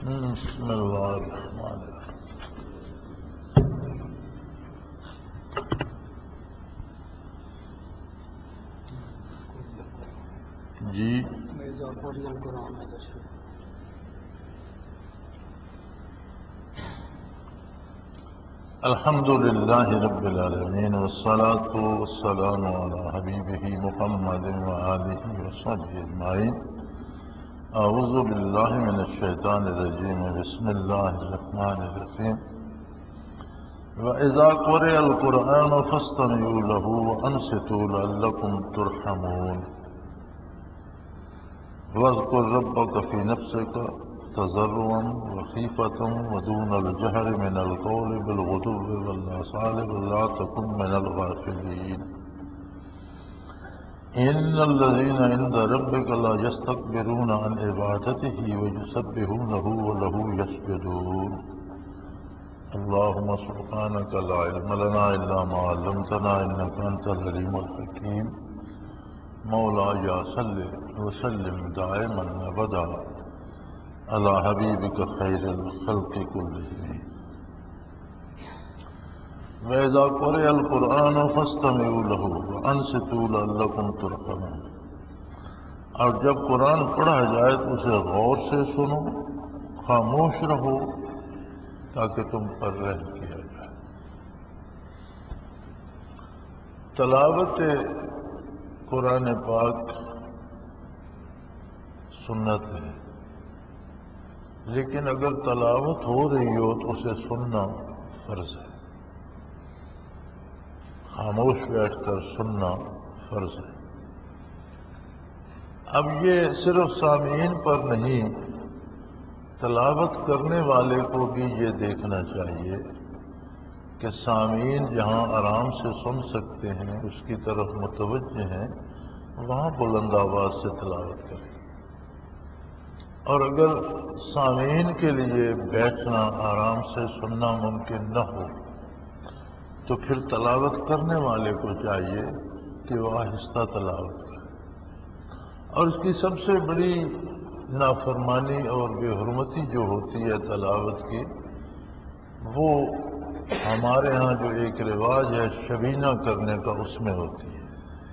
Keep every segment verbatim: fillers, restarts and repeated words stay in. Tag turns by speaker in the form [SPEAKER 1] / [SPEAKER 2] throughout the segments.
[SPEAKER 1] بسم اللہ الرحمن الرحیم. جی الحمد للہ رب العالمین والصلاة والسلام علی حبیبہ محمد وآلہ وصحبہ اجمعین. اعوذ باللہ من الشیطان الرجیم. بسم اللہ الرحمن الرحیم. وَإِذَا قُرِئَ الْقُرْآنُ فَاسْتَمِعُوا لَهُ وَأَنصِتُوا لَعَلَّكُمْ تُرْحَمُونَ. وَاذْكُرْ رَبَّكَ فِي نَفْسِكَ تَضَرُّعًا وَخِيفَةً وَدُونَ الْجَهْرِ مِنَ الْقَوْلِ بِالْغُدُوِّ وَالْآصَالِ وَلَا تَكُن مِّنَ الْغَافِلِينَ. إِنَّ الَّذِينَ عِندَ رَبِّكَ لَا يَسْتَكْبِرُونَ عَنْ عِبَادَتِهِ وَيُسَبِّحُونَهُ وَلَهُ يَسْجُدُونَ. اللهم سبحانك لا علم لنا إلا ما علمتنا إنك أنت العليم الحكيم. مولاي صل وسلم دائما أبدا على حبيبك خير الخلق كلهم. وإذا قرئ القرآن فاستمعوا له وأنصتوا لعلكم ترحمون. اور جب قرآن پڑھا جائے تو اسے غور سے سنو، خاموش رہو تاکہ تم پر رحم کیا جائے. تلاوت قرآن پاک سنت ہے، لیکن اگر تلاوت ہو رہی ہو تو اسے سننا فرض ہے. خاموش بیٹھ کر سننا فرض ہے. اب یہ صرف سامعین پر نہیں، تلاوت کرنے والے کو بھی یہ دیکھنا چاہیے کہ سامعین جہاں آرام سے سن سکتے ہیں، اس کی طرف متوجہ ہیں، وہاں بلند آواز سے تلاوت کریں. اور اگر سامعین کے لیے بیٹھنا، آرام سے سننا ممکن نہ ہو تو پھر تلاوت کرنے والے کو چاہیے کہ وہ آہستہ تلاوت کرے. اور اس کی سب سے بڑی نافرمانی اور بے حرمتی جو ہوتی ہے تلاوت کی، وہ ہمارے ہاں جو ایک رواج ہے شبینہ کرنے کا، اس میں ہوتی ہے.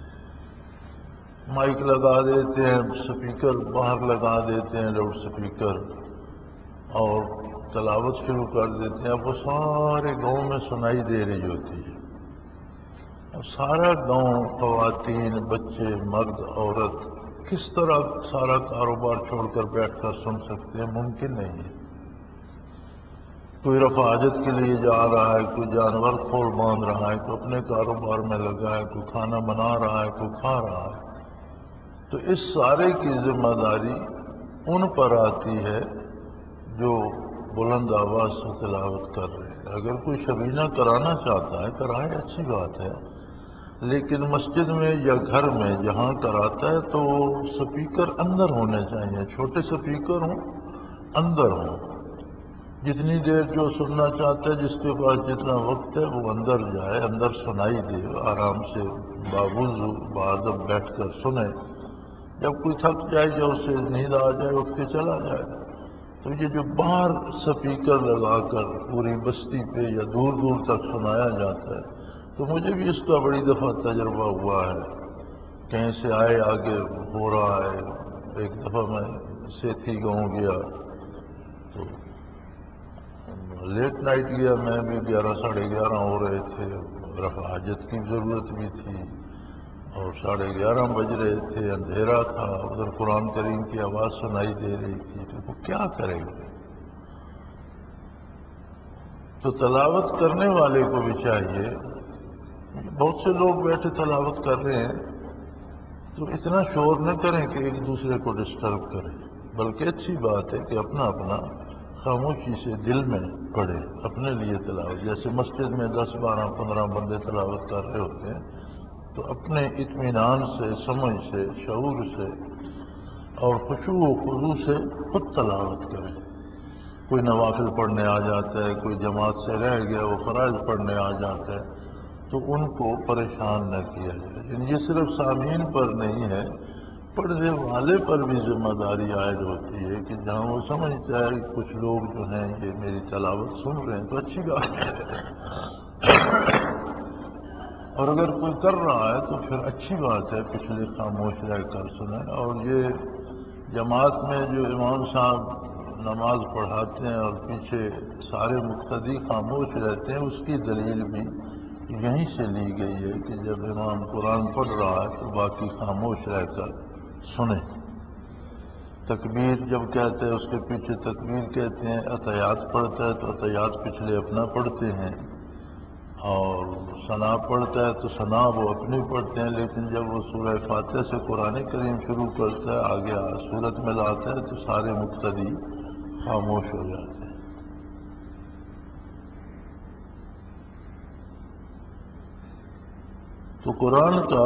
[SPEAKER 1] مائک لگا دیتے ہیں، سپیکر باہر لگا دیتے ہیں، لاؤڈ سپیکر، اور تلاوت شروع کر دیتے ہیں. اب وہ سارے گاؤں میں سنائی دے رہی ہوتی ہے. اب سارا گاؤں، خواتین، بچے، مرد، عورت کس طرح سارا کاروبار چھوڑ کر بیٹھ کر سن سکتے ہیں؟ ممکن نہیں ہے. کوئی رفع حاجت کے لیے جا رہا ہے، کوئی جانور کھول باندھ رہا ہے، کوئی اپنے کاروبار میں لگا ہے، کوئی کھانا بنا رہا ہے، کوئی کھا رہا ہے. تو اس سارے کی ذمہ داری ان پر آتی ہے جو بلند آواز سے تلاوت کر رہے ہیں. اگر کوئی شبینہ کرانا چاہتا ہے کرائے، اچھی بات ہے، لیکن مسجد میں یا گھر میں جہاں کراتا ہے تو سپیکر اندر ہونے چاہیے، چھوٹے سپیکر ہوں، اندر ہوں. جتنی دیر جو سننا چاہتا ہے، جس کے پاس جتنا وقت ہے، وہ اندر جائے، اندر سنائی دے، آرام سے باوضو باادب بیٹھ کر سنے. جب کوئی تھک جائے یا اسے نیند آ جائے، اٹھ کے چلا جائے. تو یہ جو باہر سپیکر لگا کر پوری بستی پہ یا دور دور تک سنایا جاتا ہے، تو مجھے بھی اس کا بڑی دفعہ تجربہ ہوا ہے. کہیں سے آئے آگے ہو رہا ہے. ایک دفعہ میں سیتھی گاؤں گیا تو لیٹ نائٹ گیا، میں بھی گیارہ ساڑھے گیارہ ہو رہے تھے. رفع حاجت کی ضرورت بھی تھی اور ساڑھے گیارہ بج رہے تھے، اندھیرا تھا. ادھر قرآن کریم کی آواز سنائی دے رہی تھی. تو وہ کیا کرے گا؟ تو تلاوت کرنے والے کو بھی چاہیے. بہت سے لوگ بیٹھے تلاوت کر رہے ہیں تو اتنا شور نہ کریں کہ ایک دوسرے کو ڈسٹرب کریں، بلکہ اچھی بات ہے کہ اپنا اپنا خاموشی سے دل میں پڑھے، اپنے لیے تلاوت. جیسے مسجد میں دس بارہ پندرہ بندے تلاوت کر رہے ہوتے ہیں تو اپنے اطمینان سے، سمجھ سے، شعور سے اور خشوع و خضوع سے خود تلاوت کریں. کوئی نوافل پڑھنے آ جاتا ہے، کوئی جماعت سے رہ گیا وہ فرائض پڑھنے آ جاتا ہے، تو ان کو پریشان نہ کیا جائے. یہ صرف سامعین پر نہیں ہے پڑھنے والے پر بھی ذمہ داری عائد ہوتی ہے کہ جہاں وہ سمجھتا ہے کہ کچھ لوگ جو ہیں یہ میری تلاوت سن رہے ہیں تو اچھی بات ہے، اور اگر کوئی کر رہا ہے تو پھر اچھی بات ہے، پچھلے خاموش رہ کر سنیں۔ اور یہ جماعت میں جو امام صاحب نماز پڑھاتے ہیں اور پیچھے سارے مقتدی خاموش رہتے ہیں، اس کی دلیل بھی یہیں سے لی گئی ہے کہ جب امام قرآن پڑھ رہا ہے تو باقی خاموش رہ کر سنیں۔ تکبیر جب کہتے ہیں اس کے پیچھے تکبیر کہتے ہیں، عطیات پڑھتا ہے تو عطیات پچھلے اپنا پڑھتے ہیں، اور ثنا پڑھتا ہے تو ثنا وہ اپنی پڑھتے ہیں، لیکن جب وہ سورہ فاتحہ سے قرآن کریم شروع کرتا ہے، آگے سورت میں لاتا ہے تو سارے مقتدی خاموش ہو جاتے ہیں۔ تو قرآن کا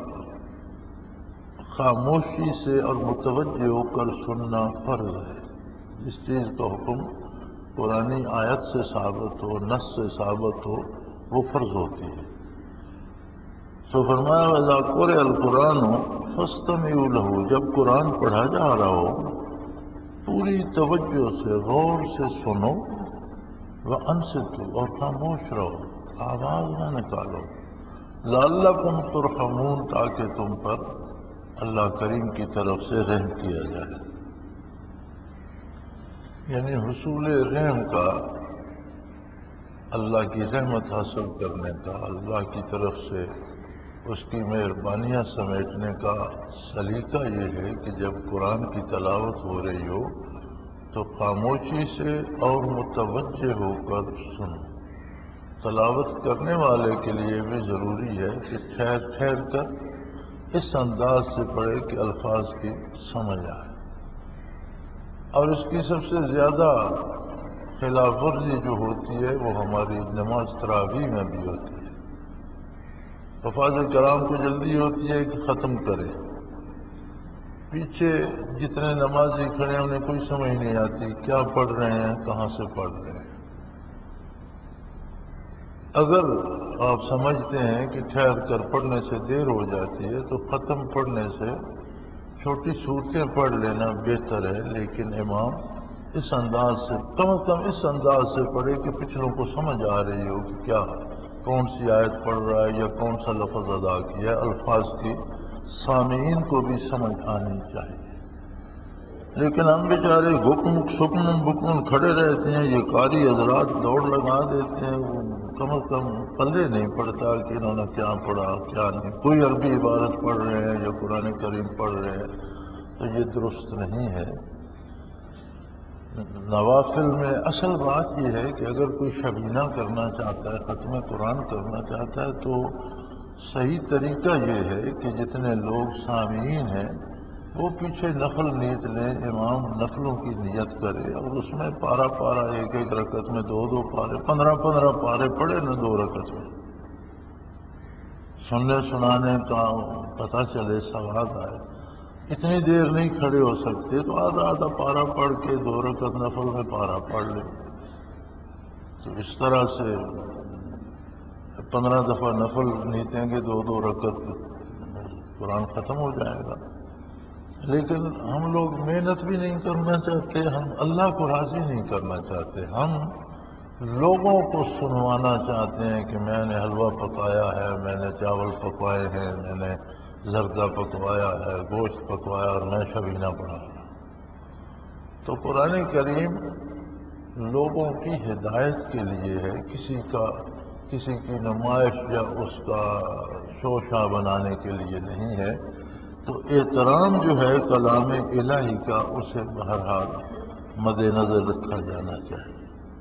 [SPEAKER 1] خاموشی سے اور متوجہ ہو کر سننا فرض ہے۔ جس چیز کا حکم قرآنی آیت سے ثابت ہو، نص سے ثابت ہو، وہ فرض ہوتی ہے۔ سو فرمایا وَإِذَا قُرِئَ الْقُرْآنُ فَاسْتَمِعُوا لَهُ، جب قرآن پڑھا جا رہا ہو پوری توجہ سے غور سے سنو، وَأَنصِتُوا، اور خاموش رہو، آواز نہ نکالو، لَعَلَّكُمْ تُرْحَمُونَ، تاکہ تم پر اللہ کریم کی طرف سے رحم کیا جائے۔ یعنی حصول رحم کا، اللہ کی رحمت حاصل کرنے کا، اللہ کی طرف سے اس کی مہربانیاں سمیٹنے کا سلیقہ یہ ہے کہ جب قرآن کی تلاوت ہو رہی ہو تو خاموشی سے اور متوجہ ہو کر سنو۔ تلاوت کرنے والے کے لیے بھی ضروری ہے کہ ٹھہر ٹھہر کر اس انداز سے پڑھے کہ الفاظ کی سمجھ آئے۔ اور اس کی سب سے زیادہ خلاف ورزی جو ہوتی ہے وہ ہماری نماز تراویح میں بھی ہوتی ہے۔ حفاظ کرام کو جلدی ہوتی ہے کہ ختم کرے، پیچھے جتنے نمازی کھڑے ہیں انہیں کوئی سمجھ نہیں آتی کیا پڑھ رہے ہیں، کہاں سے پڑھ رہے ہیں۔ اگر آپ سمجھتے ہیں کہ ٹھہر کر پڑھنے سے دیر ہو جاتی ہے تو ختم پڑھنے سے چھوٹی صورتیں پڑھ لینا بہتر ہے، لیکن امام اس انداز سے کم از کم اس انداز سے پڑھے کہ پچھلوں کو سمجھ آ رہی ہو کہ کیا کون سی آیت پڑھ رہا ہے یا کون سا لفظ ادا کیا ہے، الفاظ کی سامعین کو بھی سمجھ آنی چاہیے۔ لیکن ہم بیچارے گکم سکم بکم کھڑے رہتے ہیں، یہ قاری حضرات دوڑ لگا دیتے ہیں، وہ کم از کم پلے نہیں پڑتا کہ انہوں نے کیا پڑھا کیا نہیں، کوئی عربی عبارت پڑھ رہے ہیں یا قرآن کریم پڑھ رہے ہیں، تو یہ درست نہیں ہے۔ نوافل میں اصل بات یہ ہے کہ اگر کوئی شبینہ کرنا چاہتا ہے، ختم قرآن کرنا چاہتا ہے، تو صحیح طریقہ یہ ہے کہ جتنے لوگ سامعین ہیں وہ پیچھے نفل نیت لیں، امام نفلوں کی نیت کرے اور اس میں پارا پارا ایک ایک رکعت میں دو دو پارے، پندرہ پندرہ پارے پڑھے نہ دو رکعت میں، سننے سنانے کا پتہ چلے، ثواب آئے۔ اتنی دیر نہیں کھڑے ہو سکتے تو آدھا آدھا پارا پڑھ کے دو رکعت نفل میں پارا پڑھ لیں، تو اس طرح سے پندرہ دفعہ نفل نیتیں گے، دو دو رکعت قرآن ختم ہو جائے گا۔ لیکن ہم لوگ محنت بھی نہیں کرنا چاہتے، ہم اللہ کو راضی نہیں کرنا چاہتے، ہم لوگوں کو سنوانا چاہتے ہیں کہ میں نے حلوہ پکایا ہے، میں نے چاول پکوائے ہیں، میں نے زردہ پکوایا ہے، گوشت پکوایا اور میں شبینہ پڑھا رہا۔ تو قرآن کریم لوگوں کی ہدایت کے لیے ہے، کسی کا کسی کی نمائش یا اس کا شوشہ بنانے کے لیے نہیں ہے۔ تو احترام جو ہے کلام الہی کا اسے بہرحال مد نظر رکھا جانا چاہیے۔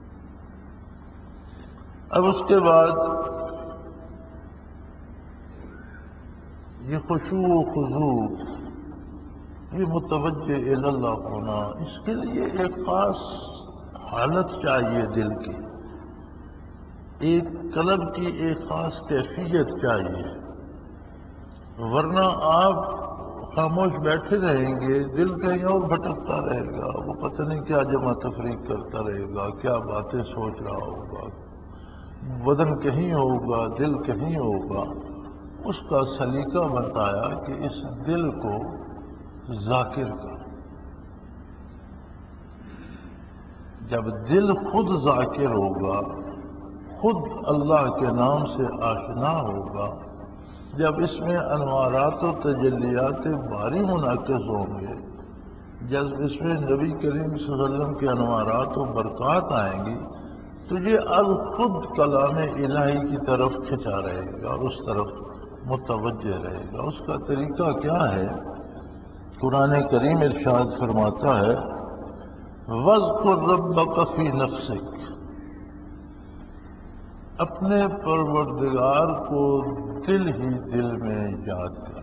[SPEAKER 1] اب اس کے بعد یہ خشوع و خضوع، یہ متوجہ اللہ ہونا، اس کے لیے ایک خاص حالت چاہیے، دل کی ایک قلب کی ایک خاص کیفیت چاہیے، ورنہ آپ خاموش بیٹھے رہیں گے، دل کہیں اور بھٹکتا رہے گا، وہ پتہ نہیں کیا جمع تفریق کرتا رہے گا، کیا باتیں سوچ رہا ہوگا، بدن کہیں ہوگا، دل کہیں ہوگا۔ اس کا سلیقہ بتایا کہ اس دل کو ذاکر کا۔ جب دل خود ذاکر ہوگا، خود اللہ کے نام سے آشنا ہوگا، جب اس میں انوارات و تجلیات باری منعکس ہوں گے، جب اس میں نبی کریم صلی اللہ علیہ وسلم کے انوارات و برکات آئیں گی، تو یہ اب خود کلام الہی کی طرف کھنچا رہے گا، اس طرف متوجہ رہے گا۔ اس کا طریقہ کیا ہے؟ قرآن کریم ارشاد فرماتا ہے وَاذْكُر رَبَّكَ فِي نَفْسِكَ، اپنے پروردگار کو دل ہی دل میں یاد کر۔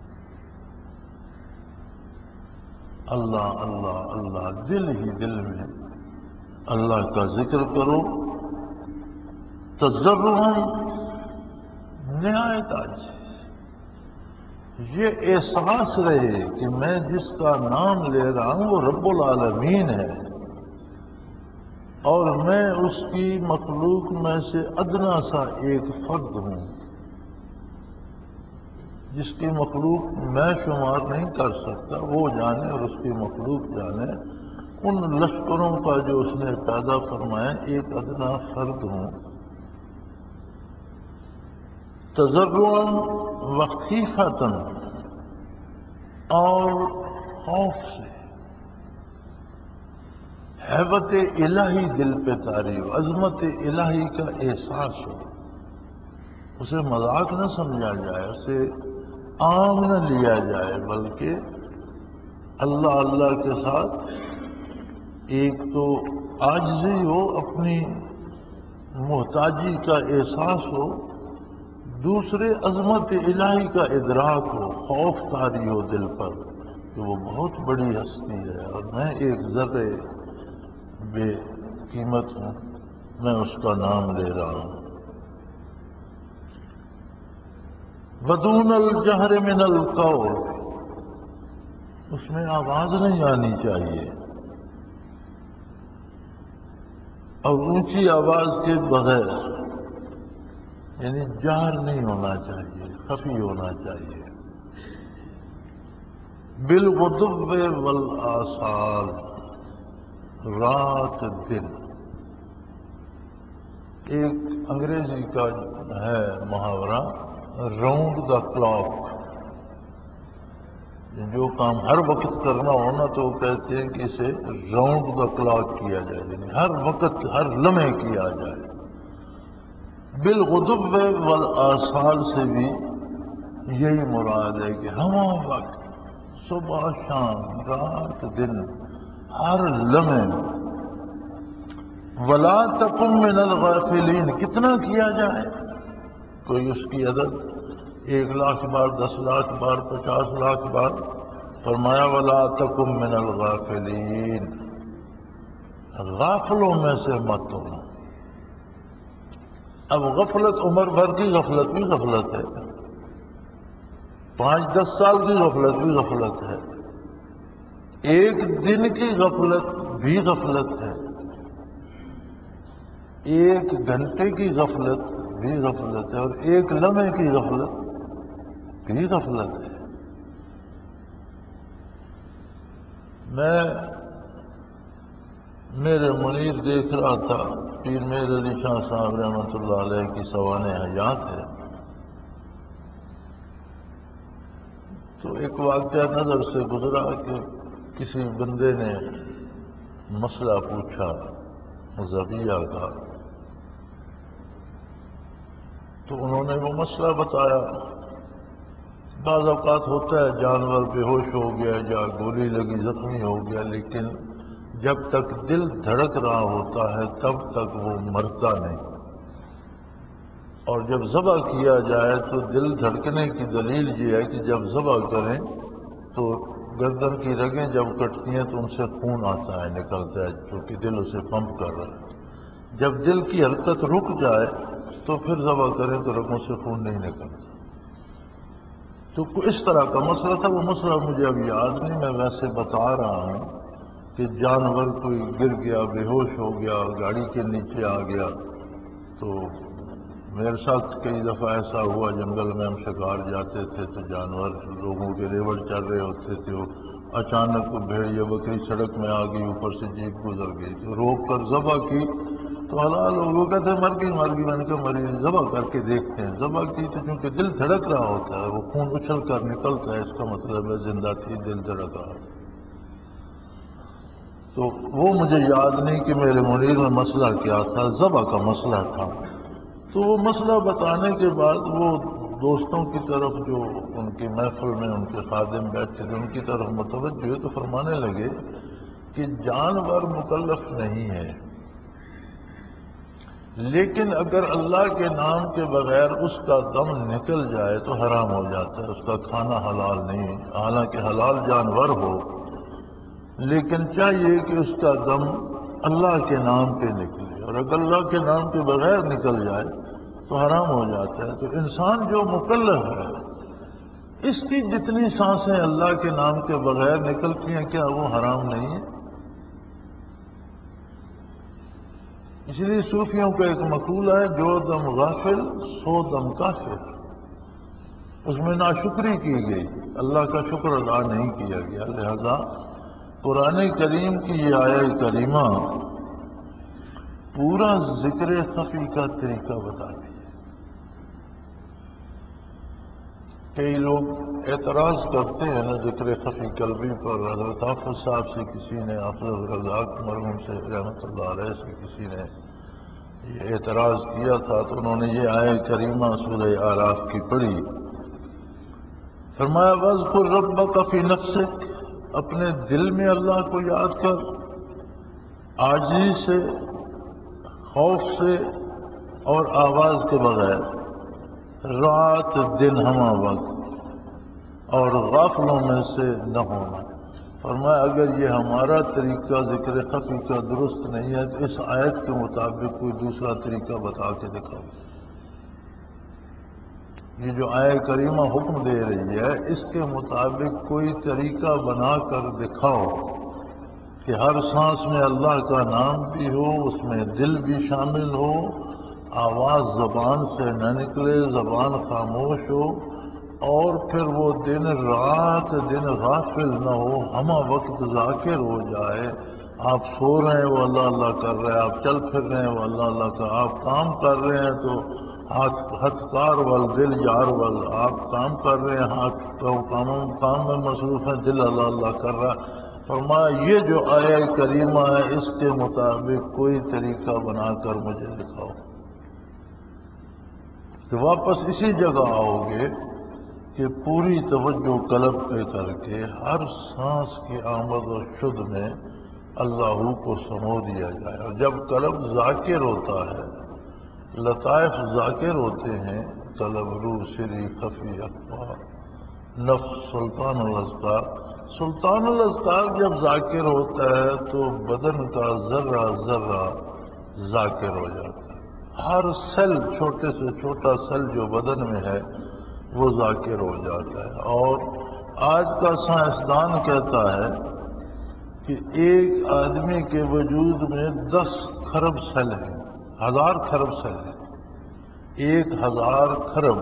[SPEAKER 1] اللہ اللہ اللہ، دل ہی دل میں اللہ کا ذکر کرو، تضرعاً، نہایت عاجزی، یہ احساس رہے کہ میں جس کا نام لے رہا ہوں وہ رب العالمین ہے، اور میں اس کی مخلوق میں سے ادنا سا ایک فرد ہوں، جس کی مخلوق میں شمار نہیں کر سکتا، وہ جانے اور اس کی مخلوق جانے۔ ان لشکروں کا جو اس نے پیدا فرمایا، ایک ادنا فرد ہوں۔ تضرعاً وخیفتاً، اور خوف سے، ہیبت الہی دل پہ طاری ہو، عظمت الہی کا احساس ہو، اسے مذاق نہ سمجھا جائے، اسے عام نہ لیا جائے، بلکہ اللہ اللہ کے ساتھ ایک تو عاجزی ہو، اپنی محتاجی کا احساس ہو، دوسرے عظمت الہی کا ادراک ہو، خوف طاری ہو دل پر کہ وہ بہت بڑی ہستی ہے اور میں ایک ذرے بے قیمت ہوں، میں اس کا نام لے رہا ہوں۔ وَدُونَ الْجَهْرِ مِنَ الْقَوْلِ، اس میں آواز نہیں آنی چاہیے، اور اونچی آواز کے بغیر، یعنی جہر نہیں ہونا چاہیے، خفی ہونا چاہیے۔ بالغدو والآصال، رات دن۔ ایک انگریزی کا ہے محاورہ، راؤنڈ دا کلاک، جو کام ہر وقت کرنا ہونا تو وہ کہتے ہیں کہ اسے راؤنڈ دا کلاک کیا جائے، یعنی ہر وقت ہر لمحے کیا جائے۔ بالغدو والآصال سے بھی یہی مراد ہے کہ ہمہ وقت، صبح شام، رات دن، ہر لمحے۔ ولا تکن من الغافلین، کتنا کیا جائے، کوئی اس کی عدد ایک لاکھ بار، دس لاکھ بار، پچاس لاکھ بار، فرمایا ولا تکن من الغافلین، غافلوں میں سے مت ہو۔ اب غفلت عمر بھر کی غفلت بھی غفلت ہے، پانچ دس سال کی غفلت بھی غفلت ہے، ایک دن کی غفلت بھی غفلت ہے، ایک گھنٹے کی غفلت بھی غفلت ہے، اور ایک لمحے کی غفلت بھی غفلت ہے۔ میں میرے منیر دیکھ رہا تھا، پیر میر علی شاہ صاحب رحمۃ اللہ علیہ کی سوانح حیات ہے، تو ایک واقعہ نظر سے گزرا کہ کسی بندے نے مسئلہ پوچھا مذہبیہ کا، تو انہوں نے وہ مسئلہ بتایا۔ بعض اوقات ہوتا ہے جانور بے ہوش ہو گیا یا گولی لگی زخمی ہو گیا، لیکن جب تک دل دھڑک رہا ہوتا ہے تب تک وہ مرتا نہیں، اور جب ذبح کیا جائے تو دل دھڑکنے کی دلیل یہ ہے کہ جب ذبح کریں تو گردن کی رگیں جب کٹتی ہیں تو ان سے خون آتا ہے، نکلتا ہے، چونکہ دل اسے پمپ کر رہا ہے۔ جب دل کی حرکت رک جائے تو پھر ذبح کریں تو رگوں سے خون نہیں نکلتا۔ تو اس طرح کا مسئلہ تھا، وہ مسئلہ مجھے اب یاد نہیں، میں ویسے بتا رہا ہوں کہ جانور کوئی گر گیا، بے ہوش ہو گیا، گاڑی کے نیچے آ گیا۔ تو میرے ساتھ کئی دفعہ ایسا ہوا، جنگل میں ہم شکار جاتے تھے تو جانور لوگوں کے ریوڑ چل رہے ہوتے تھے، وہ اچانک وہ بھیڑیا بکری سڑک میں آ گئی، اوپر سے جیپ گزر گئی تو روک کر ذبح کی تو حلال ہو گیا، کہتے مر گئی مر گئی، میں نے کہا مری ذبح کر کے دیکھتے ہیں۔ ذبح کی تو چونکہ دل دھڑک رہا ہوتا ہے، وہ خون اچھل کر نکلتا ہے، اس کا مطلب ہے زندہ تھی، دل دھڑک رہا تھا۔ تو وہ مجھے یاد نہیں کہ میرے منیر میں مسئلہ کیا تھا، ذبح کا مسئلہ تھا۔ تو وہ مسئلہ بتانے کے بعد وہ دوستوں کی طرف جو ان کی محفل میں ان کے خادم بیٹھے تھے ان کی طرف متوجہ ہوئے تو فرمانے لگے کہ جانور مکلف نہیں ہے، لیکن اگر اللہ کے نام کے بغیر اس کا دم نکل جائے تو حرام ہو جاتا ہے، اس کا کھانا حلال نہیں، حالانکہ حلال جانور ہو، لیکن چاہیے کہ اس کا دم اللہ کے نام پہ نکلے، اور اگر اللہ کے نام کے بغیر نکل جائے تو حرام ہو جاتا ہے۔ تو انسان جو مکلف ہے اس کی جتنی سانسیں اللہ کے نام کے بغیر نکلتی ہیں کیا وہ حرام نہیں ہے؟ اس لیے صوفیوں کا ایک مقولہ ہے، جو دم غافل سو دم کافر، اس میں ناشکری کی گئی، اللہ کا شکر ادا نہیں کیا گیا۔ لہذا قرآن کریم کی یہ آیہ کریمہ پورا ذکر خفی کا طریقہ بتاتی ہے۔ کئی لوگ اعتراض کرتے ہیں نا ذکر خفی قلبی پر، حضرت حافظ صاحب سے کسی نے، حافظ رزاق مرحوم سے رحمۃ اللہ علیہ سے کسی نے یہ اعتراض کیا تھا تو انہوں نے یہ آیہ کریمہ سورہ اعراف کی پڑھی، فرمایا وَاذْكُرْ رَبَّكَ فِي نَفْسِكَ، اپنے دل میں اللہ کو یاد کر، عاجزی سے، خوف سے اور آواز کے بغیر، رات دن ہمہ وقت، اور غافلوں میں سے نہ ہونا۔ فرمایا اگر یہ ہمارا طریقہ ذکر خفی کا درست نہیں ہے تو اس آیت کے مطابق کوئی دوسرا طریقہ بتا کے دکھاؤ۔ یہ جو آیہ کریمہ حکم دے رہی ہے اس کے مطابق کوئی طریقہ بنا کر دکھاؤ کہ ہر سانس میں اللہ کا نام بھی ہو، اس میں دل بھی شامل ہو، آواز زبان سے نہ نکلے، زبان خاموش ہو، اور پھر وہ دن رات دن غافل نہ ہو، ہمہ وقت ذاکر ہو جائے۔ آپ سو رہے ہیں وہ اللہ اللہ کر رہے ہیں، آپ چل پھر رہے ہیں وہ اللہ اللہ کا، آپ کام کر رہے ہیں تو ہاتھ ہتھ کار وال دل یار وال، آپ کام کر رہے ہیں، ہاتھ کاموں کام میں مصروف ہیں، دل اللہ اللہ کر رہا ہے۔ فرمایا یہ جو آیہ کریمہ ہے اس کے مطابق کوئی طریقہ بنا کر مجھے دکھاؤ، تو واپس اسی جگہ آؤ گے کہ پوری توجہ قلب پہ کر کے ہر سانس کی آمد و شد میں اللہ کو سمو دیا جائے، اور جب قلب ذاکر ہوتا ہے، لطائف ذاکر ہوتے ہیں، قلب روح سری خفی اخبار نفس سلطان الاذکار، سلطان الاذکار جب ذاکر ہوتا ہے تو بدن کا ذرہ ذرہ ذاکر ہو جاتا ہے، ہر سیل، چھوٹے سے چھوٹا سیل جو بدن میں ہے وہ ذاکر ہو جاتا ہے۔ اور آج کا سائنسدان کہتا ہے کہ ایک آدمی کے وجود میں دس کھرب سیل ہیں، ہزار کھرب سیل ہیں، ایک ہزار کھرب،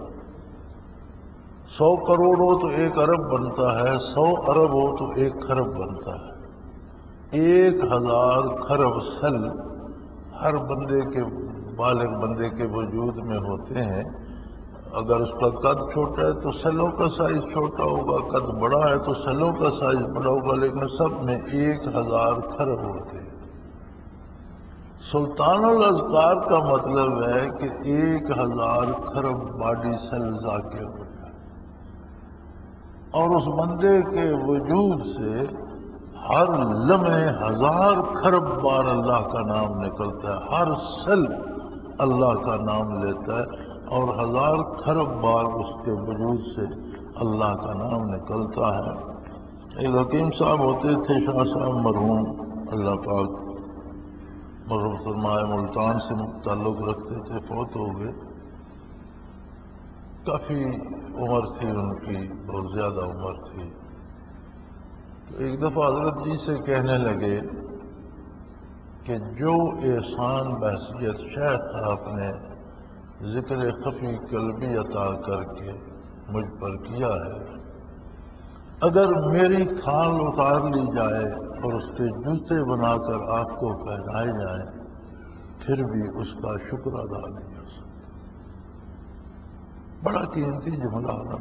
[SPEAKER 1] سو کروڑ ہو تو ایک ارب بنتا ہے، سو ارب ہو تو ایک کھرب بنتا ہے۔ ایک ہزار کھرب سیل ہر بندے کے، بالغ بندے کے وجود میں ہوتے ہیں۔ اگر اس کا قد چھوٹا ہے تو سیلوں کا سائز چھوٹا ہوگا، قد بڑا ہے تو سیلوں کا سائز بڑا ہوگا، لیکن سب میں ایک ہزار کھرب ہوتے ہیں۔ سلطان الاذکار کا مطلب ہے کہ ایک ہزار کھرب باڈی سیل ذاکر ہو جائے، اور اس بندے کے وجود سے ہر لمحے ہزار کھرب بار اللہ کا نام نکلتا ہے، ہر سیل اللہ کا نام لیتا ہے، اور ہزار کھرب بار اس کے وجود سے اللہ کا نام نکلتا ہے۔ ایک حکیم صاحب ہوتے تھے، شاہ صاحب مرحوم، اللہ پاک مرحوم فرمائے، ملتان سے تعلق رکھتے تھے، فوت ہو گئے، کافی عمر تھی ان کی، بہت زیادہ عمر تھی۔ تو ایک دفعہ حضرت جی سے کہنے لگے کہ جو احسان بحثیت شیخ آپ نے ذکر خفی قلبی عطا کر کے مجھ پر کیا ہے، اگر میری کھال اتار لی جائے اور اس کے جوتے بنا کر آپ کو پہنائے جائیں پھر بھی اس کا شکر ادا نہیں ہو سکتا۔ بڑا قیمتی جملہ ہے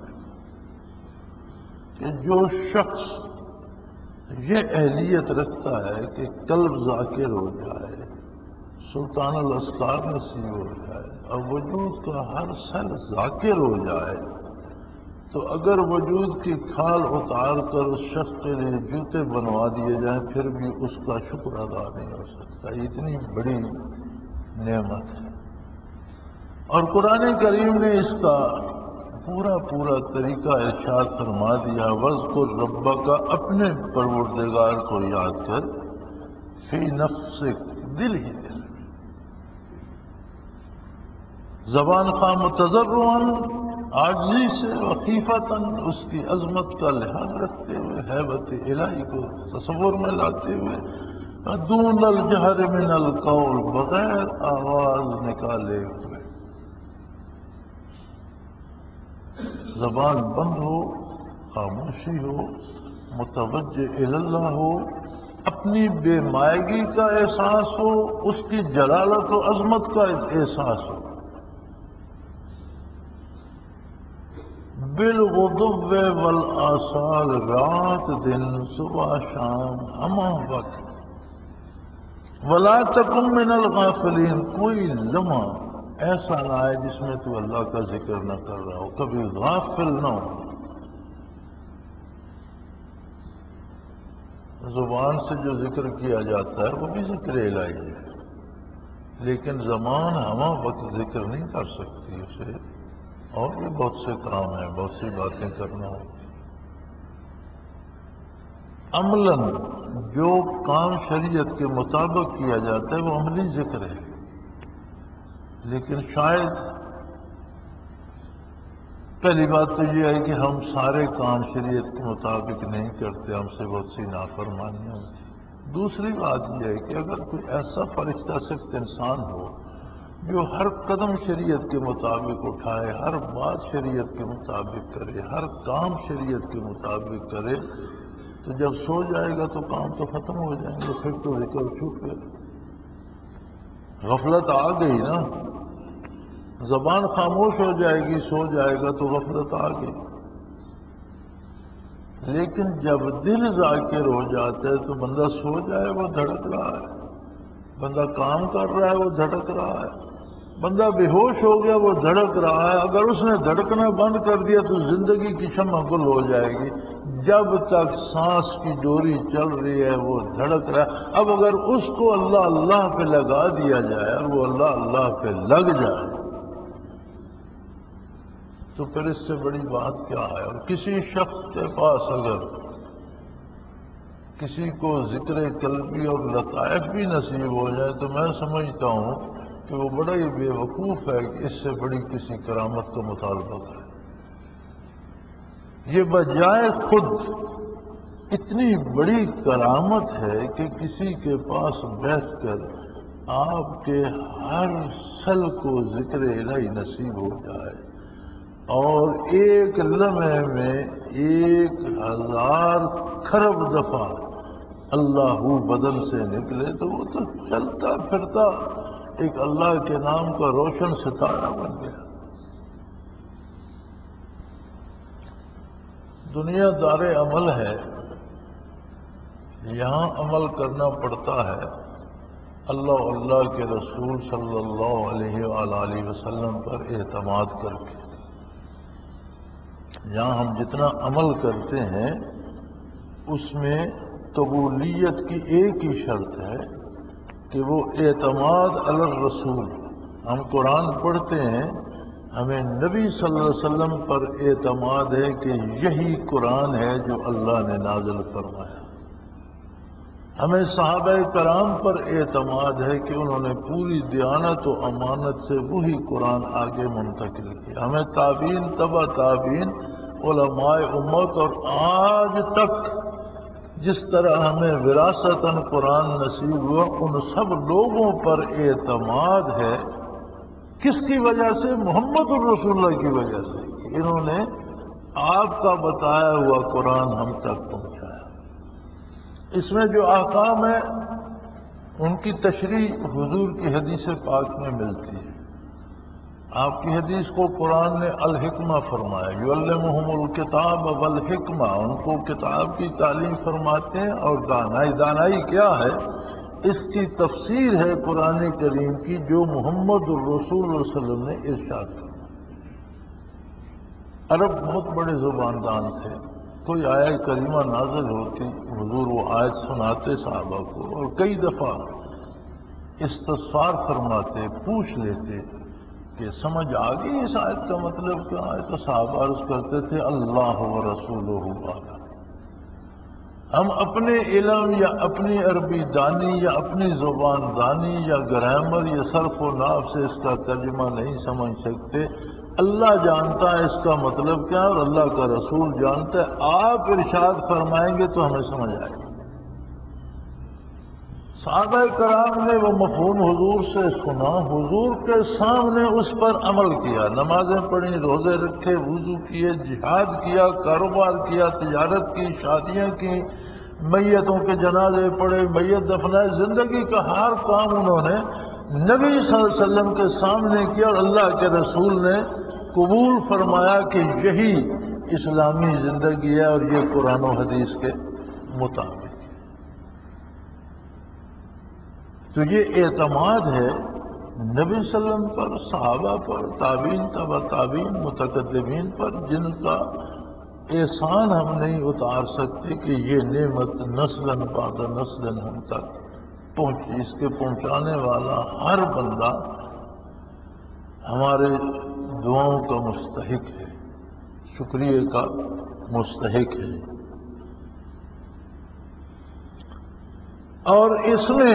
[SPEAKER 1] کہ جو شخص یہ اہلیت رکھتا ہے کہ قلب ذاکر ہو جائے، سلطان الاسرار نصیب ہو جائے اور وجود کا ہر سیل ذاکر ہو جائے، تو اگر وجود کی کھال اتار کر اس شخص کے لیے جوتے بنوا دیے جائیں پھر بھی اس کا شکر ادا نہیں ہو سکتا۔ اتنی بڑی نعمت ہے، اور قرآن کریم نے اس کا پورا پورا طریقہ ارشاد فرما دیا، وَاذْكُرْ رَبَّكَ، اپنے پروردگار کو یاد کر، فی نفسک، دل ہی دل، زبان خواہ متضرعاً، عاجزی سے، وخیفتاً، اس کی عظمت کا لحاظ رکھتے ہوئے، ہیبت الہی کو تصور میں لاتے ہوئے، دون الجہر من القول، بغیر آواز نکالے ہوئے، زبان بند ہو، خاموشی ہو، متوجہ اللہ ہو، اپنی بے مائگی کا احساس ہو، اس کی جلالت و عظمت کا احساس ہو، بالغدو والآصال، رات دن، صبح شام، ہمہ وقت، ولا تکن من الغافلین، کوئی لمحہ ایسا نہ آئے جس میں تو اللہ کا ذکر نہ کر رہا ہو، کبھی غافل نہ ہو۔ زبان سے جو ذکر کیا جاتا ہے وہ بھی ذکر الہی ہے، لیکن زبان ہمہ وقت ذکر نہیں کر سکتی، اسے اور بھی بہت سے کام ہیں، بہت سی باتیں کرنا ہوتی۔ عملاً جو کام شریعت کے مطابق کیا جاتا ہے وہ عملی ذکر ہے، لیکن شاید پہلی بات تو یہ ہے کہ ہم سارے کام شریعت کے مطابق نہیں کرتے، ہم سے بہت سی نافرمانیاں ہوتی۔ دوسری بات یہ ہے کہ اگر کوئی ایسا فرشتہ صرف انسان ہو جو ہر قدم شریعت کے مطابق اٹھائے، ہر بات شریعت کے مطابق کرے، ہر کام شریعت کے مطابق کرے، تو جب سو جائے گا تو کام تو ختم ہو جائیں گے، پھر تو ذکر چھوٹ گئے، غفلت آ گئی نا، زبان خاموش ہو جائے گی، سو جائے گا تو غفلت آ گئی۔ لیکن جب دل ذاکر ہو جاتا ہے تو بندہ سو جائے وہ دھڑک رہا ہے، بندہ کام کر رہا ہے وہ دھڑک رہا ہے، بندہ بے ہوش ہو گیا وہ دھڑک رہا ہے، اگر اس نے دھڑکنا بند کر دیا تو زندگی کی شمع گل ہو جائے گی۔ جب تک سانس کی ڈوری چل رہی ہے وہ دھڑک رہا ہے۔ اب اگر اس کو اللہ اللہ پہ لگا دیا جائے اور وہ اللہ اللہ پہ لگ جائے تو پھر اس سے بڑی بات کیا ہے؟ اور کسی شخص کے پاس اگر کسی کو ذکر قلبی اور لطائف بھی نصیب ہو جائے تو میں سمجھتا ہوں کہ وہ بڑا ہی بے وقوف ہے کہ اس سے بڑی کسی کرامت کا مطالبہ کرے۔ یہ بجائے خود اتنی بڑی کرامت ہے کہ کسی کے پاس بیٹھ کر آپ کے ہر سل کو ذکر الہی نصیب ہو جائے اور ایک لمحے میں ایک ہزار کھرب دفعہ اللہ بدن سے نکلے تو وہ تو چلتا پھرتا ایک اللہ کے نام کا روشن ستارہ بن گیا۔ دنیا دار عمل ہے، یہاں عمل کرنا پڑتا ہے اللہ اللہ کے رسول صلی اللہ علیہ وآلہ وسلم پر اعتماد کر کے۔ یہاں ہم جتنا عمل کرتے ہیں اس میں قبولیت کی ایک ہی شرط ہے کہ وہ اعتماد علی الرسول، ہم قرآن پڑھتے ہیں، ہمیں نبی صلی اللہ علیہ وسلم پر اعتماد ہے کہ یہی قرآن ہے جو اللہ نے نازل فرمایا، ہمیں صحابہ کرام پر اعتماد ہے کہ انہوں نے پوری دیانت و امانت سے وہی قرآن آگے منتقل کیا، ہمیں تابعین، تبع تابعین، علماء امت اور آج تک جس طرح ہمیں وراثتاً قرآن نصیب ہوا ان سب لوگوں پر اعتماد ہے۔ کس کی وجہ سے؟ محمد الرسول اللہ کی وجہ سے، کہ انہوں نے آپ کا بتایا ہوا قرآن ہم تک پہنچایا۔ اس میں جو احکام ہے ان کی تشریح حضور کی حدیث پاک میں ملتی ہے۔ آپ کی حدیث کو قرآن نے الحکمہ فرمایا، یعلمہم الکتاب والحکمہ، ان کو کتاب کی تعلیم فرماتے ہیں اور دانائی۔ دانائی کیا ہے؟ اس کی تفسیر ہے قرآن کریم کی جو محمد الرسول صلی اللہ علیہ وسلم نے ارشاد فرمایا۔ عرب بہت بڑے زباندان تھے، کوئی آیت کریمہ نازل ہوتی حضور وہ آیت سناتے صحابہ کو اور کئی دفعہ استفسار فرماتے، پوچھ لیتے کہ سمجھ آ گئی اس آیت کا مطلب کیا ہے؟ تو صحابہ عرض کرتے تھے اللہ و رسولہ اعلم۔ ہم اپنے علم یا اپنی عربی دانی یا اپنی زبان دانی یا گرامر یا صرف و نحو سے اس کا ترجمہ نہیں سمجھ سکتے، اللہ جانتا ہے اس کا مطلب کیا اور اللہ کا رسول جانتا ہے۔ آپ ارشاد فرمائیں گے تو ہمیں سمجھ آئے گی۔ صحابہ کرام نے وہ مفہوم حضور سے سنا، حضور کے سامنے اس پر عمل کیا، نمازیں پڑھی، روزے رکھے، وضو کیے، جہاد کیا، کاروبار کیا، تجارت کی، شادیاں کی، میتوں کے جنازے پڑھے، میت دفنائے، زندگی کا ہر کام انہوں نے نبی صلی اللہ علیہ وسلم کے سامنے کیا اور اللہ کے رسول نے قبول فرمایا کہ یہی اسلامی زندگی ہے اور یہ قرآن و حدیث کے مطابق۔ تو یہ اعتماد ہے نبی صلی اللہ علیہ وسلم پر، صحابہ پر، تابعین، تبع تابعین، متقدمین پر، جن کا احسان ہم نہیں اتار سکتے کہ یہ نعمت نسلاً بعد نسلاً ہم تک پہنچی۔ اس کے پہنچانے والا ہر بندہ ہمارے دعاؤں کا مستحق ہے، شکریہ کا مستحق ہے۔ اور اس میں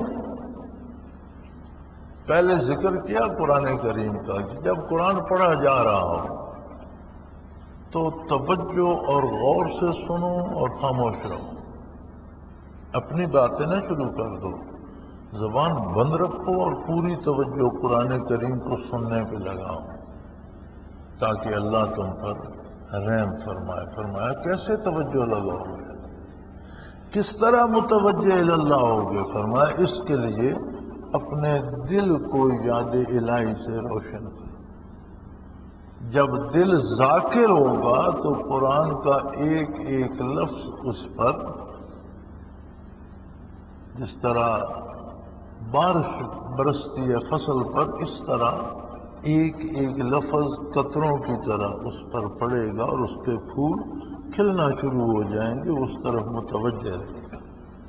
[SPEAKER 1] پہلے ذکر کیا قرآن کریم کا کہ جب قرآن پڑھا جا رہا ہو تو توجہ اور غور سے سنو اور خاموش رہو، اپنی باتیں نہ شروع کر دو، زبان بند رکھو اور پوری توجہ قرآن کریم کو سننے پہ لگاؤ تاکہ اللہ تم پر رحم فرمائے۔ فرمایا کیسے توجہ لگاؤ گے، کس طرح متوجہ اللہ ہوگے؟ فرمایا اس کے لیے اپنے دل کو یاد الہی سے روشن کرو۔ جب دل ذاکر ہوگا تو قرآن کا ایک ایک لفظ اس پر جس طرح بارش برستی ہے فصل پر، اس طرح ایک ایک لفظ قطروں کی طرح اس پر پڑے گا اور اس کے پھول کھلنا شروع ہو جائیں گے، اس طرف متوجہ رہے گا۔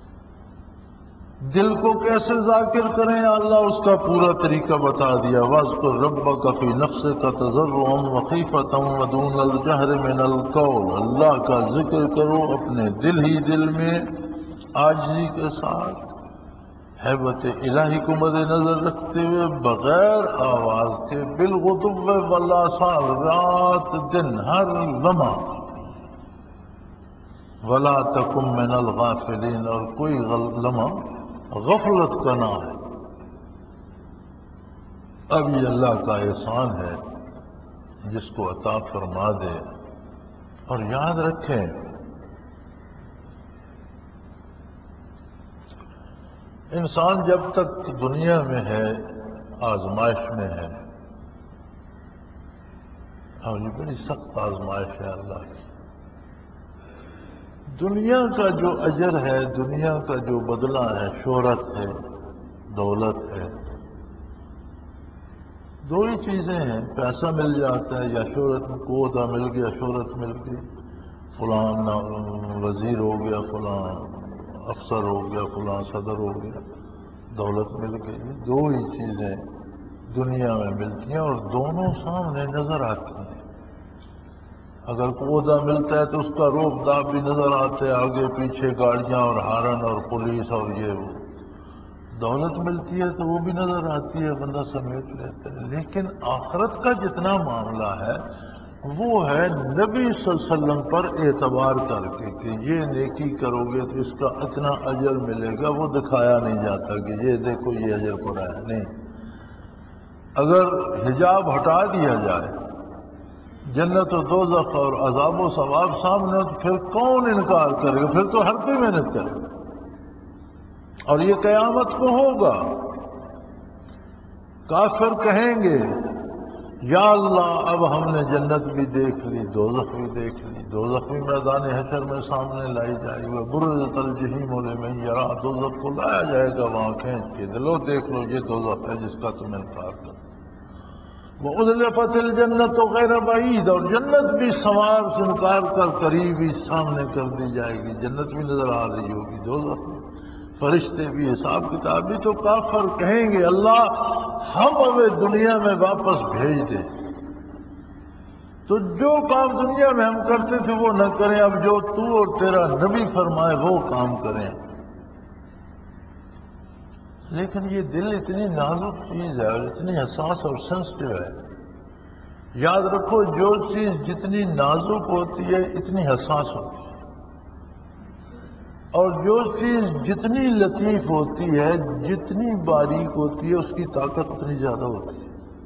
[SPEAKER 1] دل کو کیسے ذاکر کریں اللہ اس کا پورا طریقہ بتا دیا۔ وَاذْكُر رَبَّكَ فِي نَفْسِكَ تَضَرُّعًا وَخِيفَةً وَدُونَ الْجَهْرِ مِنَ الْقَوْلِ، اللہ کا ذکر کرو اپنے دل ہی دل میں عاجزی کے ساتھ، ہیبت الہی کو مد نظر رکھتے ہوئے، بغیر آواز کے، بالغدو والآصال، رات دن ہر لمحہ، وَلَا تَكُن مِّنَ الْغَافِلِينَ، اور کوئی لمحہ غفلت کا نہ ہے۔ اب یہ اللہ کا احسان ہے جس کو عطا فرما دے۔ اور یاد رکھیں انسان جب تک دنیا میں ہے آزمائش میں ہے، اور یہ بڑی سخت آزمائش ہے اللہ کی۔ دنیا کا جو اجر ہے، دنیا کا جو بدلہ ہے، شہرت ہے، دولت ہے، دو ہی چیزیں ہیں، پیسہ مل جاتا ہے یا شہرت، کو عہدہ مل گیا، شہرت مل گئی، فلاں وزیر ہو گیا، فلاں افسر ہو گیا، فلاں صدر ہو گیا، دولت مل گئی۔ دو ہی چیزیں دنیا میں ملتی ہیں اور دونوں سامنے نظر آتی ہیں۔ اگر عہدہ ملتا ہے تو اس کا روب داب بھی نظر آتا ہے، آگے پیچھے گاڑیاں اور ہارن اور پولیس اور یہ وہ۔ دولت ملتی ہے تو وہ بھی نظر آتی ہے، بندہ سمیٹ لیتا ہے۔ لیکن آخرت کا جتنا معاملہ ہے وہ ہے نبی صلی اللہ علیہ وسلم پر اعتبار کر کے کہ یہ نیکی کرو گے تو اس کا اتنا اجر ملے گا، وہ دکھایا نہیں جاتا کہ یہ دیکھو یہ اجر پڑا ہے، نہیں۔ اگر حجاب ہٹا دیا جائے، جنت و دوزخ اور عذاب و ثواب سامنے ہو تو پھر کون انکار کرے گا؟ پھر تو ہر کوئی محنت کرے گا، اور یہ قیامت کو ہوگا۔ کافر کہیں گے یا اللہ اب ہم نے جنت بھی دیکھ لی، دوزخ بھی دیکھ لی، دوزخ بھی میدان حشر میں سامنے لائی جائے گی، برزت الجحیم لمن یرا، دوزخ کو لایا جائے گا وہاں کھینچ کے، دلو دیکھ لو یہ دوزخ ہے جس کا تم انکار کرو۔ وَأُزْلِفَتِ الْجَنَّةُ غَيْرَ بَعِيدٍ، اور جنت بھی سنوار سے انکار کر قریب ہی سامنے کر دی جائے گی، جنت بھی نظر آ رہی ہوگی، دوزخ بھی، فرشتے بھی، حساب کتاب بھی۔ تو کافر کہیں گے اللہ ہم ہمیں دنیا میں واپس بھیج دے، تو جو کام دنیا میں ہم کرتے تھے وہ نہ کریں، اب جو تو اور تیرا نبی فرمائے وہ کام کریں۔ لیکن یہ دل اتنی نازک چیز ہے اور اتنی حساس اور سینسٹیو ہے، یاد رکھو جو چیز جتنی نازک ہوتی ہے اتنی حساس ہوتی ہے، اور جو چیز جتنی لطیف ہوتی ہے جتنی باریک ہوتی ہے اس کی طاقت اتنی زیادہ ہوتی ہے۔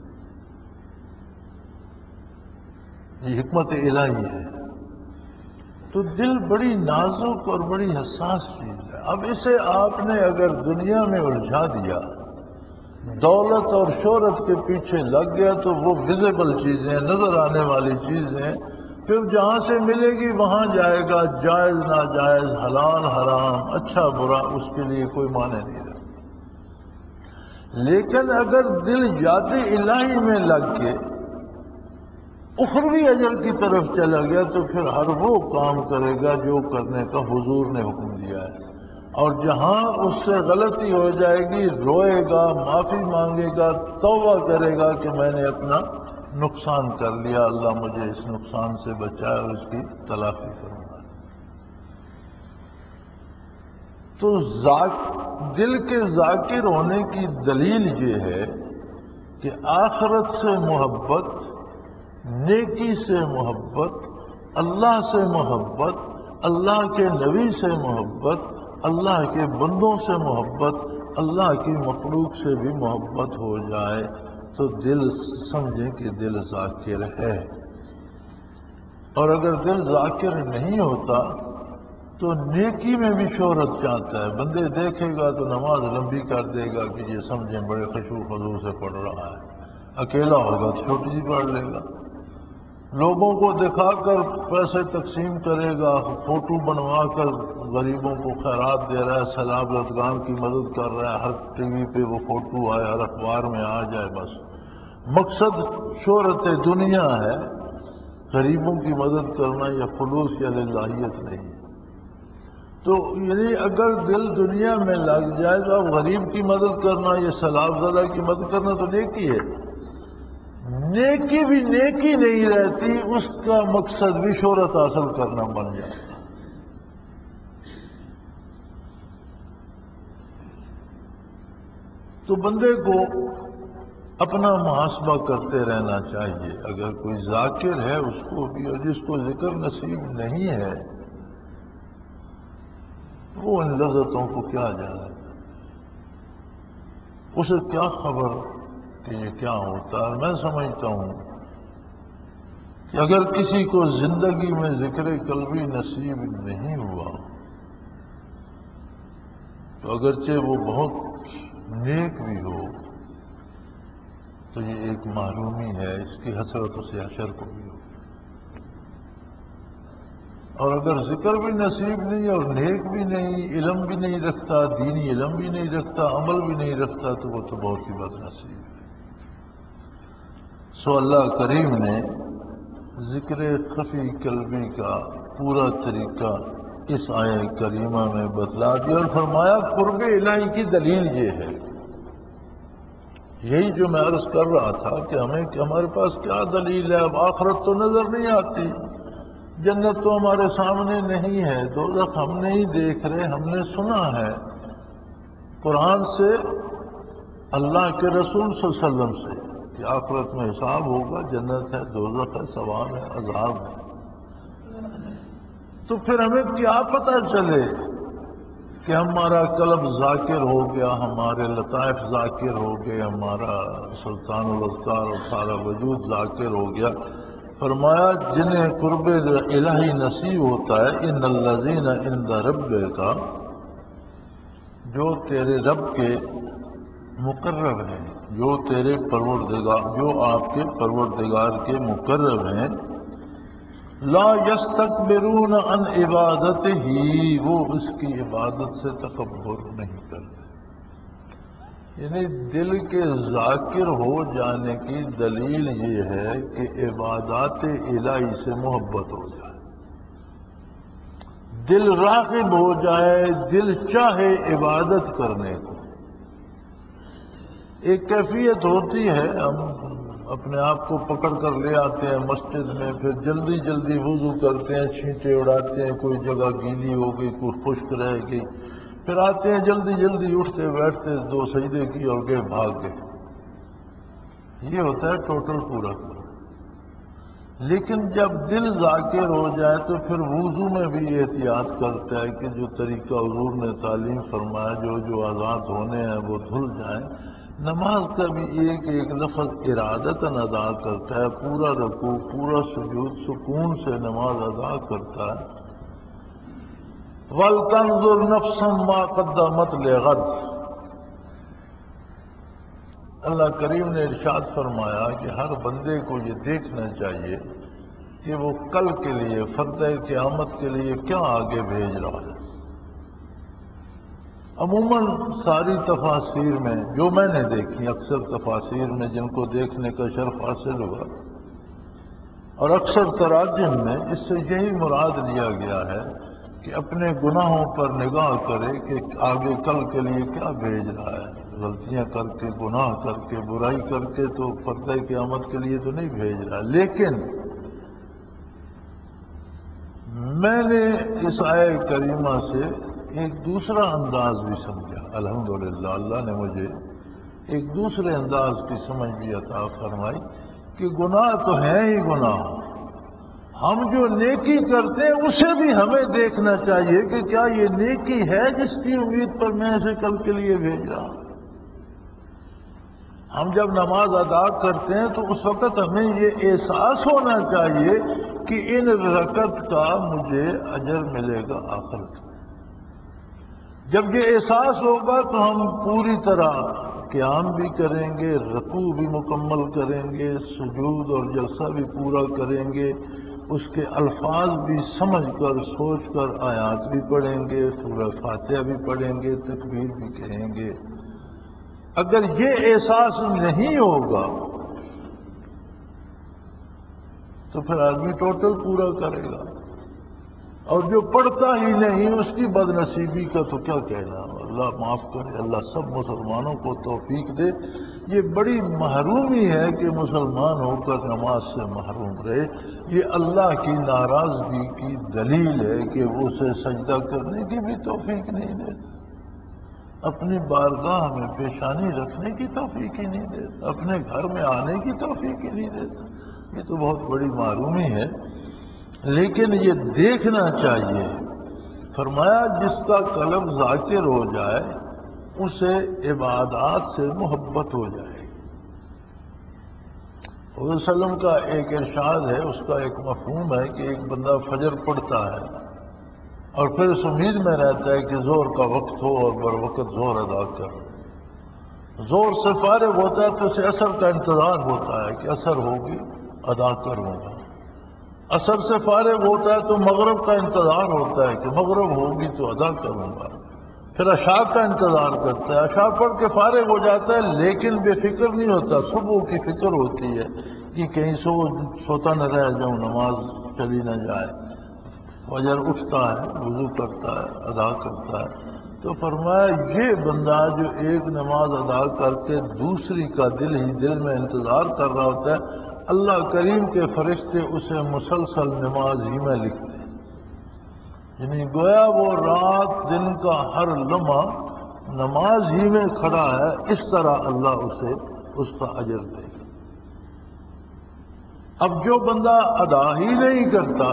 [SPEAKER 1] یہ حکمت الہی ہے۔ تو دل بڑی نازک اور بڑی حساس چیز ہے۔ اب اسے آپ نے اگر دنیا میں الجھا دیا، دولت اور شہرت کے پیچھے لگ گیا، تو وہ ویزیبل چیزیں، نظر آنے والی چیزیں، پھر جہاں سے ملے گی وہاں جائے گا، جائز ناجائز، حلال حرام، اچھا برا، اس کے لیے کوئی معنی نہیں رہتا۔ لیکن اگر دل یاد الہی میں لگ کے اخروی اجر کی طرف چلا گیا تو پھر ہر وہ کام کرے گا جو کرنے کا حضور نے حکم دیا ہے، اور جہاں اس سے غلطی ہو جائے گی روئے گا، معافی مانگے گا، توبہ کرے گا کہ میں نے اپنا نقصان کر لیا، اللہ مجھے اس نقصان سے بچائے اور اس کی تلافی فرمائے۔ تو دل کے ذاکر ہونے کی دلیل یہ ہے کہ آخرت سے محبت، نیکی سے محبت، اللہ سے محبت، اللہ کے نبی سے محبت، اللہ کے بندوں سے محبت، اللہ کی مخلوق سے بھی محبت ہو جائے تو دل سمجھیں کہ دل ذاکر ہے۔ اور اگر دل ذاکر نہیں ہوتا تو نیکی میں بھی شہرت چاہتا ہے، بندے دیکھے گا تو نماز لمبی کر دے گا کہ یہ سمجھیں بڑے خشوع و خضوع سے پڑھ رہا ہے، اکیلا ہوگا تو چھوٹی سی پڑھ لے گا، لوگوں کو دکھا کر پیسے تقسیم کرے گا، فوٹو بنوا کر غریبوں کو خیرات دے رہا ہے، سیلاب زدگان کی مدد کر رہا ہے، ہر ٹی وی پہ وہ فوٹو آئے، ہر اخبار میں آ جائے، بس مقصد شہرت دنیا ہے، غریبوں کی مدد کرنا یا خلوص یا للہیت نہیں۔ تو یعنی اگر دل دنیا میں لگ جائے تو اب غریب کی مدد کرنا یا سیلاب زدہ کی مدد کرنا تو نیکی ہے، نیکی بھی نیکی نہیں رہتی، اس کا مقصد بھی شہرت حاصل کرنا بن جاتا۔ تو بندے کو اپنا محاسبہ کرتے رہنا چاہیے، اگر کوئی ذاکر ہے اس کو بھی، اور جس کو ذکر نصیب نہیں ہے وہ ان لذتوں کو کیا جانے، اسے کیا خبر کہ یہ کیا ہوتا ہے۔ میں سمجھتا ہوں کہ اگر کسی کو زندگی میں ذکر قلبی نصیب نہیں ہوا تو اگرچہ وہ بہت نیک بھی ہو تو یہ ایک محرومی ہے، اس کی حسرت اسے حشر کو بھی ہو۔ اور اگر ذکر بھی نصیب نہیں اور نیک بھی نہیں، علم بھی نہیں رکھتا، دینی علم بھی نہیں رکھتا، عمل بھی نہیں رکھتا، تو وہ تو بہت ہی بد نصیب ہے۔ سو اللہ کریم نے ذکر خفی قلبی کا پورا طریقہ اس آیہ کریمہ میں بتلا دیا اور فرمایا قرب الہی کی دلیل یہ ہے۔ یہی جو میں عرض کر رہا تھا کہ ہمیں کہ ہمارے پاس کیا دلیل ہے، اب آخرت تو نظر نہیں آتی، جنت تو ہمارے سامنے نہیں ہے، دوزخ ہم نہیں دیکھ رہے، ہم نے سنا ہے قرآن سے، اللہ کے رسول صلی اللہ علیہ وسلم سے کہ آخرت میں حساب ہوگا، جنت ہے، دوزخ ہے، ثواب ہے، عذاب ہے۔ تو پھر ہمیں کیا پتہ چلے کہ ہمارا قلب ذاکر ہو گیا، ہمارے لطائف ذاکر ہو گئے، ہمارا سلطان الاذکار اور سارا وجود ذاکر ہو گیا، فرمایا جنہیں قرب الہی نصیب ہوتا ہے، ان الذین عند ربک، جو تیرے رب کے مقرب ہیں، جو تیرے پروردگار، جو آپ کے پروردگار کے مقرب ہیں، لا یستکبرون عن عبادتہ، وہ اس کی عبادت سے تکبر نہیں کرتے۔ یعنی دل کے ذاکر ہو جانے کی دلیل یہ ہے کہ عبادات الہی سے محبت ہو جائے، دل راغب ہو جائے، دل چاہے عبادت کرنے کو۔ ایک کیفیت ہوتی ہے، ہم اپنے آپ کو پکڑ کر لے آتے ہیں مسجد میں، پھر جلدی جلدی وضو کرتے ہیں، چھینٹے اڑاتے ہیں، کوئی جگہ گیلی ہو گئی، کوئی خشک رہ گئی، پھر آتے ہیں جلدی جلدی اٹھتے بیٹھتے، دو سجدے کی اور گئے بھاگ گئے۔ یہ ہوتا ہے ٹوٹل پورا پورا۔ لیکن جب دل ذاکر ہو جائے تو پھر وضو میں بھی احتیاط کرتا ہے کہ جو طریقہ حضور نے تعلیم فرمایا، جو جو آزاد ہونے ہیں وہ دھل جائیں۔ نماز کا بھی ایک ایک لفظ ارادتاً ادا کرتا ہے، پورا رکوع، پورا سجود سکون سے نماز ادا کرتا ہے۔ وَلْتَنْظُرْ نَفْسٌ مَا قَدَّمَتْ لِغَدٍ، اللہ کریم نے ارشاد فرمایا کہ ہر بندے کو یہ دیکھنا چاہیے کہ وہ کل کے لیے، فردۂ قیامت کے لیے کیا آگے بھیج رہا ہے۔ عموماً ساری تفاسیر میں جو میں نے دیکھی، اکثر تفاسیر میں جن کو دیکھنے کا شرف حاصل ہوا، اور اکثر تراجم میں اس سے یہی مراد لیا گیا ہے کہ اپنے گناہوں پر نگاہ کرے کہ آگے کل کے لیے کیا بھیج رہا ہے۔ غلطیاں کر کے، گناہ کر کے، برائی کر کے تو فردۂ قیامت کے لیے تو نہیں بھیج رہا۔ لیکن میں نے اس آیہ کریمہ سے ایک دوسرا انداز بھی سمجھا، الحمدللہ اللہ نے مجھے ایک دوسرے انداز کی سمجھ بھی عطا فرمائی کہ گناہ تو ہیں ہی گناہ، ہم جو نیکی کرتے ہیں اسے بھی ہمیں دیکھنا چاہیے کہ کیا یہ نیکی ہے جس کی امید پر میں اسے کل کے لیے بھیج رہا ہوں۔ ہم جب نماز ادا کرتے ہیں تو اس وقت ہمیں یہ احساس ہونا چاہیے کہ ان رکعت کا مجھے اجر ملے گا آخرت میں۔ جب یہ احساس ہوگا تو ہم پوری طرح قیام بھی کریں گے، رکوع بھی مکمل کریں گے، سجود اور جلسہ بھی پورا کریں گے، اس کے الفاظ بھی سمجھ کر سوچ کر آیات بھی پڑھیں گے، سورہ فاتحہ بھی پڑھیں گے، تکبیر بھی کہیں گے۔ اگر یہ احساس نہیں ہوگا تو پھر آدمی ٹوٹل پورا کرے گا، اور جو پڑھتا ہی نہیں اس کی بد نصیبی کا تو کیا کہنا۔ اللہ معاف کرے، اللہ سب مسلمانوں کو توفیق دے۔ یہ بڑی محرومی ہے کہ مسلمان ہو کر نماز سے محروم رہے، یہ اللہ کی ناراضگی کی دلیل ہے کہ وہ اسے سجدہ کرنے کی بھی توفیق نہیں دیتا، اپنی بارگاہ میں پیشانی رکھنے کی توفیق ہی نہیں دیتا، اپنے گھر میں آنے کی توفیق ہی نہیں دیتا۔ یہ تو بہت بڑی معرومی ہے۔ لیکن یہ دیکھنا چاہیے، فرمایا جس کا قلب ذاکر ہو جائے اسے عبادات سے محبت ہو جائے۔ حضور صلی اللہ علیہ وسلم کا ایک ارشاد ہے، اس کا ایک مفہوم ہے کہ ایک بندہ فجر پڑھتا ہے اور پھر اس امید میں رہتا ہے کہ ظہر کا وقت ہو اور بر وقت ظہر ادا کر، ظہر سے فارغ ہوتا ہے تو اسے عصر کا انتظار ہوتا ہے کہ عصر ہوگی ادا کروں گا، عصر سے فارغ ہوتا ہے تو مغرب کا انتظار ہوتا ہے کہ مغرب ہوگی تو ادا کروں گا، پھر عشاء کا انتظار کرتا ہے، عشاء پڑھ کے فارغ ہو جاتا ہے لیکن بے فکر نہیں ہوتا، صبح کی فکر ہوتی ہے کہ کہیں سو سوتا نہ رہ جاؤں، نماز چلی نہ جائے۔ فجر اٹھتا ہے، وضو کرتا ہے، ادا کرتا ہے، تو فرمایا یہ بندہ جو ایک نماز ادا کر کے دوسری کا دل ہی دل میں انتظار کر رہا ہوتا ہے، اللہ کریم کے فرشتے اسے مسلسل نماز ہی میں لکھتے ہیں، یعنی گویا وہ رات دن کا ہر لمحہ نماز ہی میں کھڑا ہے، اس طرح اللہ اسے اس کا اجر دے گا۔ اب جو بندہ ادا ہی نہیں کرتا،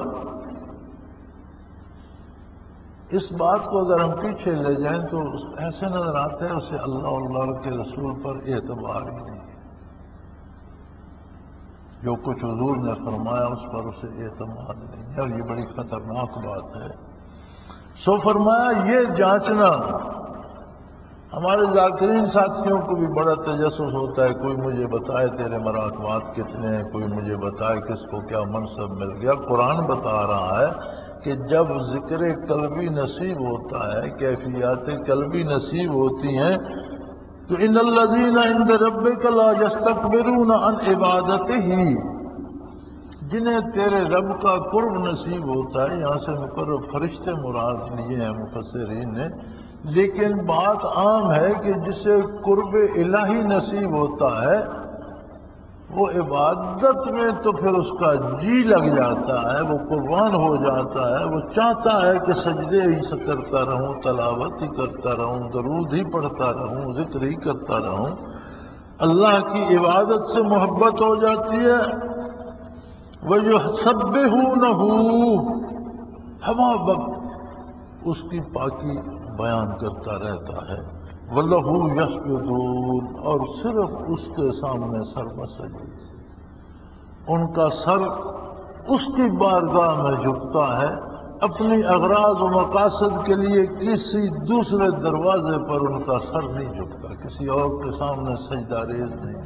[SPEAKER 1] اس بات کو اگر ہم پیچھے لے جائیں تو ایسے نظر آتا ہے اسے اللہ اور اللہ کے رسول پر اعتبار ہی نہیں ہے۔ جو کچھ حضور نے فرمایا اس پر اسے اعتماد نہیں ہے، اور یہ بڑی خطرناک بات ہے۔ سو فرمایا یہ جانچنا، ہمارے ذاکرین ساتھیوں کو بھی بڑا تجسس ہوتا ہے، کوئی مجھے بتائے تیرے مراقبات کتنے ہیں، کوئی مجھے بتائے کس کو کیا منصب مل گیا۔ قرآن بتا رہا ہے کہ جب ذکر قلبی نصیب ہوتا ہے، کیفیات قلبی نصیب ہوتی ہیں، تو ان الذین عند ربک لا یستکبرون عن عبادتہ، جنہیں تیرے رب کا قرب نصیب ہوتا ہے، یہاں سے مقرب فرشتے مراد لیے ہیں مفسرین نے، لیکن بات عام ہے کہ جسے قرب الہی نصیب ہوتا ہے وہ عبادت میں تو پھر اس کا جی لگ جاتا ہے، وہ قربان ہو جاتا ہے، وہ چاہتا ہے کہ سجدے ہی سے کرتا رہوں، تلاوت ہی کرتا رہوں، درود ہی پڑھتا رہوں، ذکر ہی کرتا رہوں۔ اللہ کی عبادت سے محبت ہو جاتی ہے۔ وَيُسَبِّحُونَهُ، ہما وقت اس کی پاکی بیان کرتا رہتا ہے۔ وَلَهُ يَسْجُدُونَ، اور صرف اس کے سامنے سر مسجد، ان کا سر اس کی بارگاہ میں جھکتا ہے، اپنی اغراض و مقاصد کے لیے کسی دوسرے دروازے پر ان کا سر نہیں جھکتا، کسی اور کے سامنے سجدہ ریز نہیں۔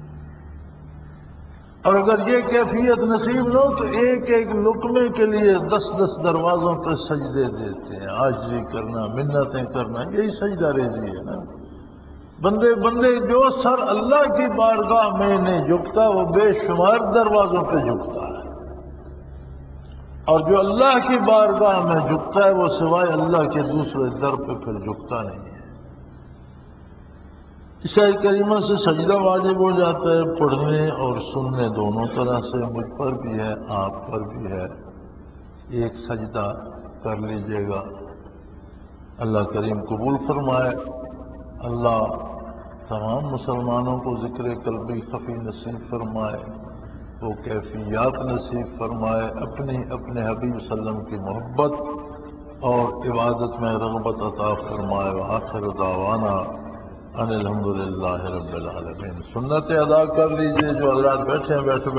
[SPEAKER 1] اور اگر یہ کیفیت نصیب نہ ہو تو ایک ایک لقمے کے لیے دس دس دروازوں پہ سجدے دیتے ہیں، عاجزی کرنا، منتیں کرنا، یہی سجدہ ریزی ہے نا۔ بندے بندے جو سر اللہ کی بارگاہ میں نہیں جھکتا وہ بے شمار دروازوں پہ جھکتا ہے، اور جو اللہ کی بارگاہ میں جھکتا ہے وہ سوائے اللہ کے دوسرے در پہ پھر جھکتا نہیں ہے۔ عیسائی کریمہ سے سجدہ واجب ہو جاتا ہے، پڑھنے اور سننے دونوں طرح سے، مجھ پر بھی ہے، آپ پر بھی ہے۔ ایک سجدہ کر لیجئے گا، اللہ کریم قبول فرمائے۔ اللہ تمام مسلمانوں کو ذکر قلبی خفی نصیب فرمائے، وہ کیفیات نصیب فرمائے، اپنی اپنے حبیب صلی اللہ علیہ وسلم کی محبت اور عبادت میں رغبت عطا فرمائے۔ وآخر دعوانا ان الحمدللہ رب العالمین۔ سنتیں ادا کر لیجئے، جو حضرات بیٹھے ہیں بیٹھے